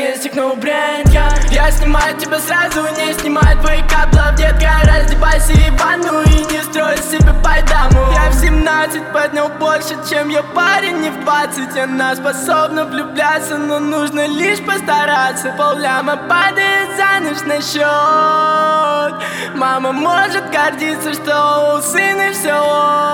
есть техно бренд. Я снимаю тебя сразу, не снимаю твоих каблов, детка. Раздевайся и ванну, и не строй себе пайдаму. Я в 17 поднял больше, чем я парень не в 20. Она способна влюбляться, но нужно лишь постараться. Полляма падает за ночь на счет. Мама может гордиться, что у сына все.